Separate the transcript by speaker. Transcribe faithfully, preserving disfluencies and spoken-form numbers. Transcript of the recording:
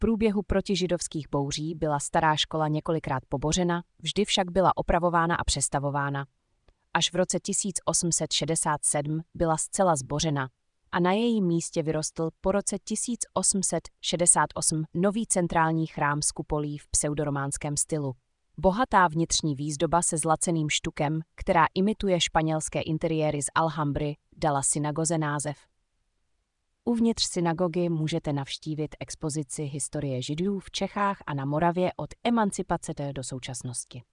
Speaker 1: průběhu protižidovských bouří byla stará škola několikrát pobořena, vždy však byla opravována a přestavována. Až v roce tisíc osm set šedesát sedm byla zcela zbořena a na jejím místě vyrostl po roce tisíc osm set šedesát osm nový centrální chrám s kupolí v pseudorománském stylu. Bohatá vnitřní výzdoba se zlaceným štukem, která imituje španělské interiéry z Alhambry, dala synagoze název. Uvnitř synagogy můžete navštívit expozici historie Židů v Čechách a na Moravě od emancipace do současnosti.